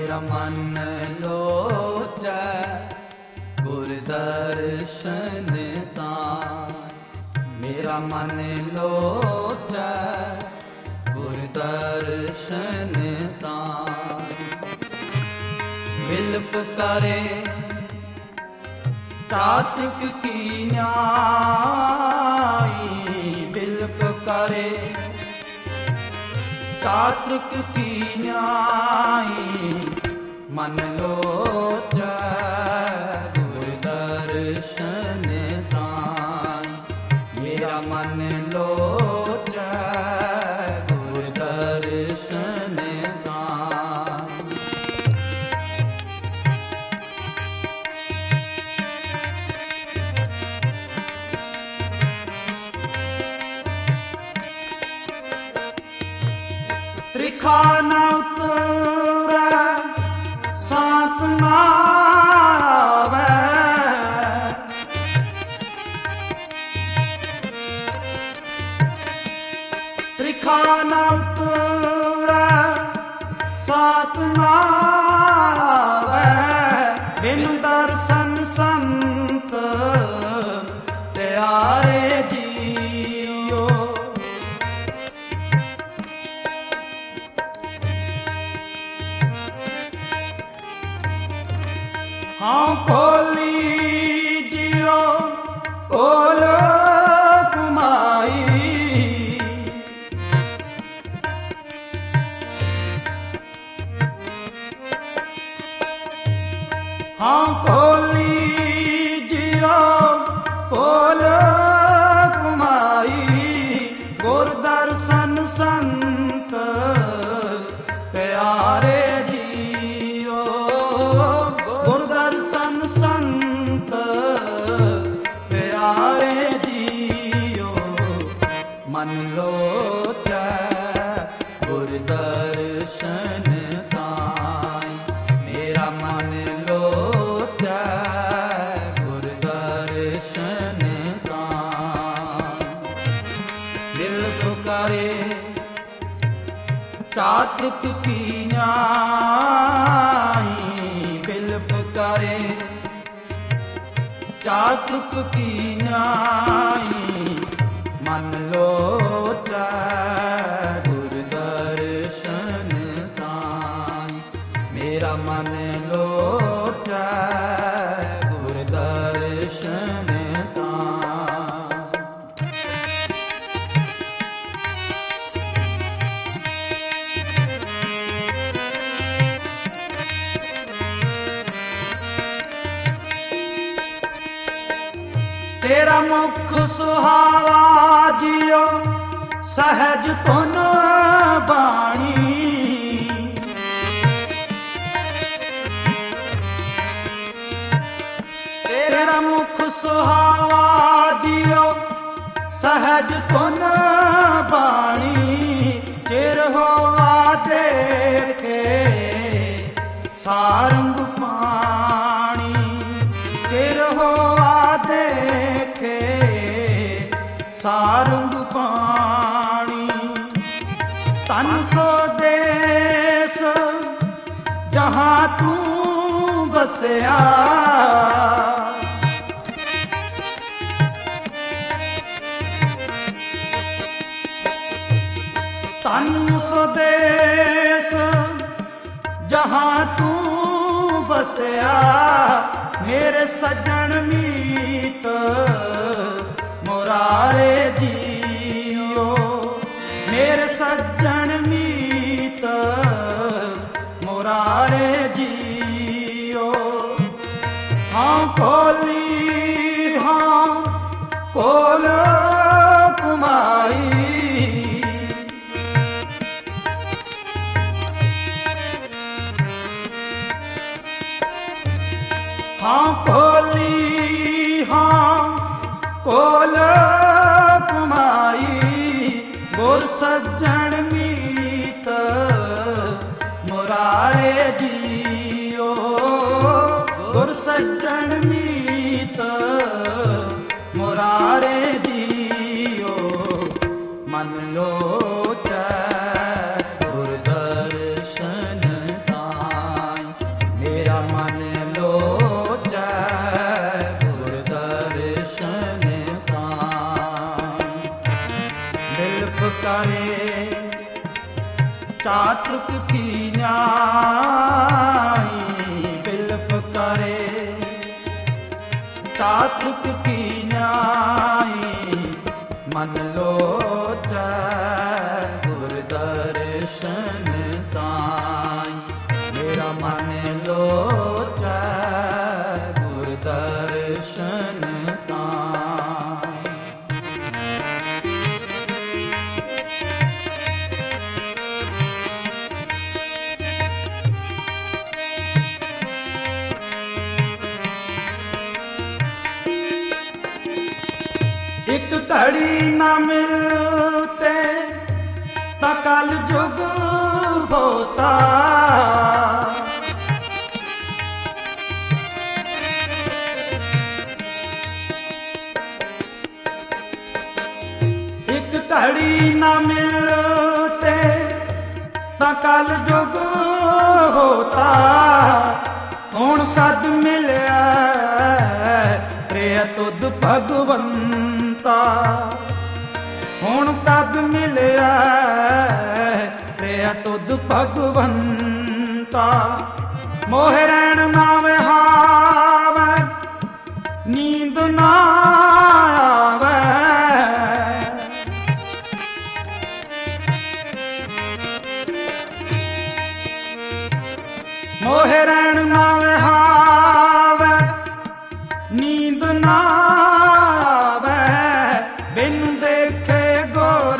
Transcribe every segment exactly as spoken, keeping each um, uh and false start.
ਮੇਰਾ ਮਨ ਲੋਚੈ ਗੁਰ ਦਰਸ਼ਨ ਤਾਈ। ਮੇਰਾ ਮਨ ਲੋਚੈ ਗੁਰ ਦਰਸ਼ਨ ਤਾਈ। ਬਿਲਪ ਕਰੇ ਚਾਤਕ ਕੀ ਨਿਆਈ। ਬਿਲਪ ਕਰੇ ਚਾਤਕ ਕੀ ਨਿਆਈ। ਮਨ ਲੋਚੈ ਗੁਰ ਦਰਸ਼ਨ ਤਾਈ। ਮੇਰਾ ਮਨ ਲੋਚੈ ਗੁਰ ਦਰਸ਼ਨ ਤਾਈ। ਤ੍ਰਿਖਾ ਨ ਉਤਰੈ ਸਾਤ ਨ ਆਵੈ। ਤ੍ਰਿਖਾ ਨ ਉਤਰੈ ਸਾਤ ਨ ਆਵੈ। ਬਿਨ ਦਰਸ਼ਨ ਸੰਤ ਪਿਆਰੇ ਜੀਓ। ਹਾਂ ਖੋਲੀ ਜਿਉ ਕੋਲ ਕਮਾਈ। ਹਾਂ ਖੋਲੀ ਜਿਉ ਕੋਲ ਕਮਾਈ। ਗੁਰ ਦਰਸ਼ਨ ਸੰਤ ਪਿਆਰੇ ਜੀਓ। ਗੁਰ ਦਰਸ਼ਨ ਸੰਤ ਪਿਆਰੇ ਜੀਓ। ਮਨ ਲੋਚੈ ਗੁਰ ਦਰਸ਼ਨ ਤਾਈ। ਮੇਰਾ ਮਨ ਲੋਚੈ ਗੁਰ ਦਰਸ਼ਨ ਤਾਈ। ਦਿਲ ਪੁਕਾਰੇ ਚਾਤਕ ਕੀ ਨਿਆਈ। ਬਿਲ ਪੁਕਾਰੇ ਚਾਤਕ ਕੀ ਨਿਆਈ। ਮਨ ਲੋਚੈ ਗੁਰ ਦਰਸ਼ਨ ਤਾਈ। ਮੇਰਾ ਮਨ ਲੋਚੈ ਗੁਰ ਦਰਸ਼ਨ ਤਾਈ। ਤੇਰਾ ਮੁਖ ਸੁਹਾਵਾ ਜਿਉ ਸਹਿਜ ਧੁਨ ਬਾਣੀ। ਤੇਰਾ ਮੁਖ ਸੁਹਾਵਾ ਜਿਉ ਸਹਿਜ ਧੁਨ ਬਾਣੀ। ਚਿਰ ਹੋਆ ਦੇਖੇ ਸਾਰੰਗ ਪਾਣੀ। ਚਿਰ ਹੋਆ ਦੇਖੇ ਸਾਰੰਗ ਪਾਣੀ। ਤਨ ਸੋ ਦੇਸ ਜਹਾਂ ਤੂੰ ਵਸਿਆ। ਤਨ ਸੋ ਦੇਸ ਜਹਾਂ ਤੂੰ ਵਸਿਆ। ਮੇਰੇ ਸੱਜਣ ਮੀਤ ਮੁਰਾਰੇ ਜੀਓ। ਮੇਰੇ ਸੱਜਣ ਮੀਤ ਮੁਰਾਰੇ ਜੀਓ। ਹਾਂ ਖੋਲੀ ਹਾਂ ਕੋਲ ਕਮਾਈ। ਹਾਂ ਖੋਲੀ ਹਾਂ ਕੋਲ ਕਮਾਈ। ਗੁਰ ਸੱਜਣ ਮੀਤ ਮੁਰਾਰੇ ਜੀਓ। ਗੁਰ ਸੱਜਣ ਮੀਤ ਮੁਰਾਰੇ ਜੀਓ। ਮਨ ਲੋਚੈ ਗੁਰ ਦਰਸ਼ਨ ਤਾਈ। ਮਨ ਲੋਚੈ ਗੁਰ ਦਰਸ਼ਨ ਤਾਂ। ਇੱਕ ਘੜੀ ਨਾ ਮਿਲਤੇ ਤਾਂ ਕਲ ਜੁਗ ਹੋਤਾ। ਇੱਕ ਘੜੀ ਨਾ ਮਿਲਤੇ ਤਾਂ ਕਲ ਜੁਗ ਹੋਤਾ। ਹੁਣ ਕਦ ਮਿਲਿਆ ਪ੍ਰਿਆ ਤੁਧ ਭਗਵੰਤਾ। ਹੁਣ ਕਦ ਮਿਲਿਆ ਪ੍ਰਿਆ ਤੁਧ ਭਗਵੰਤਾ। ਮੋਹ ਰਹਿਣ ਨਾ ਵਿਹਾਵੈ ਨੀਂਦ ਨਾ ਆਵੈ। ਮੋਹ ਰਹਿਣ ਨਾ ਵਿਹਾਵੈ ਨੀਂਦ ਨਾ ਆਵੈ। ਬਿਨ ਦੇਖੇ ਗੁਰ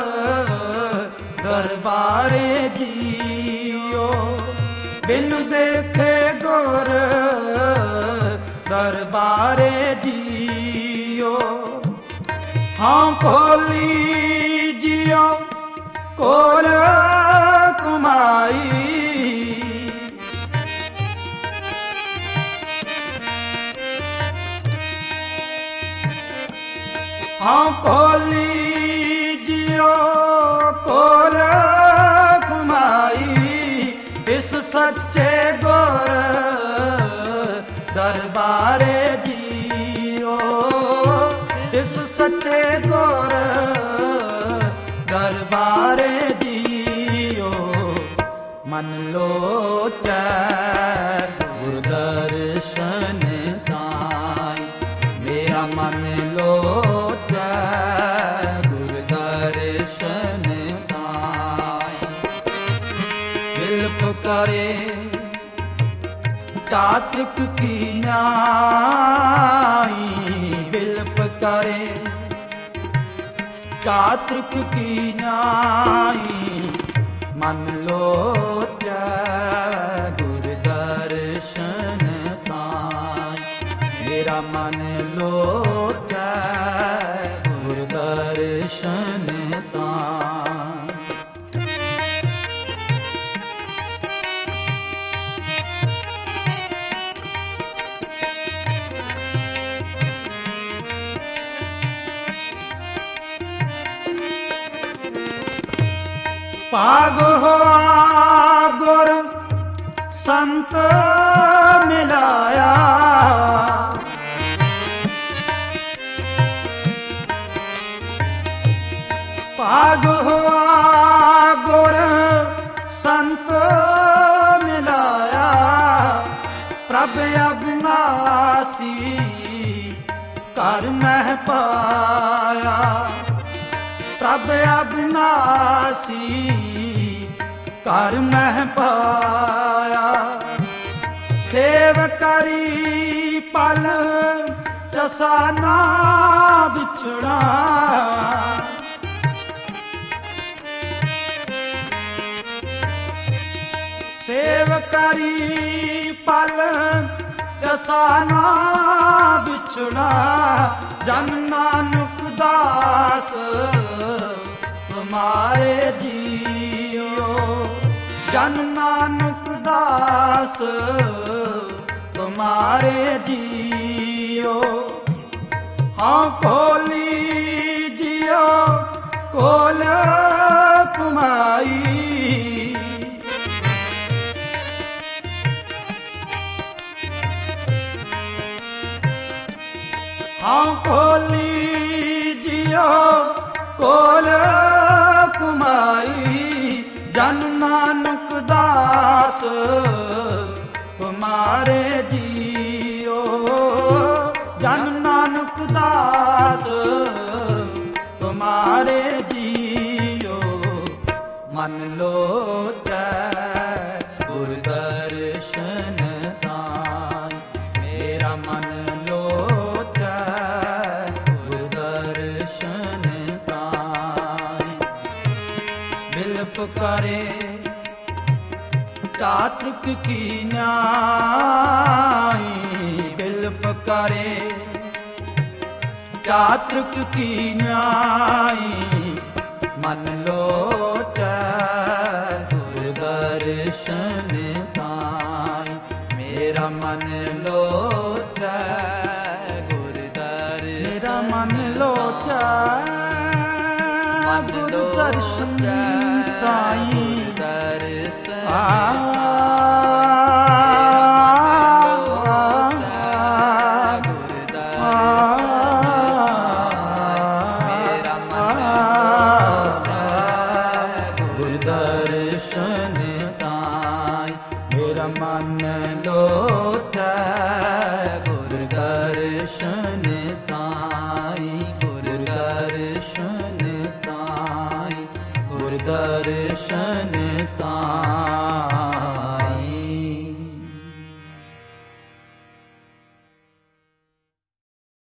ਦਰਬਾਰੇ ਜੀਓ। ਬਿਨ ਦੇਖੇ ਗੁਰ ਦਰਬਾਰੇ ਜੀਓ। ਹਾਂ ਖੋਲੀ ਜੀਓ ਕੋਲ ਕਮਾਈ। ਹਾਂ ਖੋਲੀ ਜੀਓ ਕੋਲ ਕਮਾਈ। ਇਸ ਸੱਚੇ ਗੁਰ ਦਰਬਾਰੇ ਜੀਓ। ਇਸ ਸੱਚੇ ਗੁਰ ਦਰਬਾਰੇ ਜੀਓ। ਮਨ ਲੋਚੈ ਗੁਰ ਦਰਸ਼ਨ ਤਾਈ। ਮੇਰਾ ਮਨ ਲੋਚੈ ਗੁਰ ਦਰਸ਼ਨ ਤਾਈ। ਬਿਲਪ ਕਰੇ ਚਾਤ੍ਰਿਕ ਕੀ ਨਾਈ। ਬਿਲਪ ਕਰੇ ਚਾਤ੍ਰਿਕ ਕੀ ਨਾਈ। ਮਨ ਲੋਚੈ ਗੁਰ ਦਰਸ਼ਨ ਤਾਈ। ਮੇਰਾ ਮਨ ਲੋਚੈ ਗੁਰ ਦਰਸ਼ਨ ਤਾਈ। ਭਾਗ ਹੋਆ ਗੁਰ ਸੰਤ ਮਿਲਾਇਆ। ਭਾਗ ਹੋਆ ਗੁਰ ਸੰਤ ਮਿਲਾਇਆ। ਪ੍ਰਭ ਅਬਿਨਾਸੀ ਘਰ ਮਹਿ ਪਾਇਆ। ਪ੍ਰਭ ਅਬਿਨਾਸੀ ਘਰ ਮਹਿ ਪਾਇਆ। ਸੇਵ ਕਰੀ ਪਲ ਚਸਾ ਨਾ ਵਿਛੜਾ। ਸੇਵ ਕਰੀ ਪਲ ਜਸਾ ਨਾ ਵਿਛੜਾ। ਜਨ ਨਾਨਕ ਦਾਸ ਤੁਮਾਰੇ ਜੀਓ। ਜਨ ਨਾਨਕ ਦਾਸ ਤੁਮਾਰੇ ਜੀਓ। ਹਾਂ ਖੋਲੀ ਜੀਓ ਕੋਲ ਕਮਾਈ। ਹਾਂ ਖੋਲੀ ਜੀਓ ਕੋਲ ਕਮਾਈ। ਜਨ ਨਾਨਕ ਦਾਸ ਤੁਮਾਰੇ ਜੀਓ। ਜਨ ਨਾਨਕ ਦਾਸ ਤੁਮਾਰੇ ਜੀਓ। ਮਨ ਲੋਚੈ ਗੁਰ ਦਰਸ਼ਨ ਚਾਤ੍ਰਿਕ ਕੀ ਨਿਆਈ ਬਿਲਪ ਕਰੇ ਚਾਤ੍ਰਿਕ ਕੀ ਨਿਆਈ ਮਨ ਲੋਚੈ ਗੁਰ ਦਰਸ਼ਨ ਤਾਈ ਮੇਰਾ ਮਨ ਲੋਚੈ ਗੁਰ ਦਰਸ਼ਨ ਮੇਰਾ ਮਨ ਲੋਚੈ ਗੁਰ ਦਰਸ਼ਨ ਤਾਈ ਦਰਸ਼ਨ ਦਰਸ਼ਨ ਤਾਈ ਮੇਰਾ ਮਨ ਲੋਚੈ ਗੁਰ ਦਰਸ਼ਨ ਤਾਈ ਗੁਰ ਦਰਸ਼ਨ ਤਾਈ ਗੁਰ ਦਰਸ਼ਨ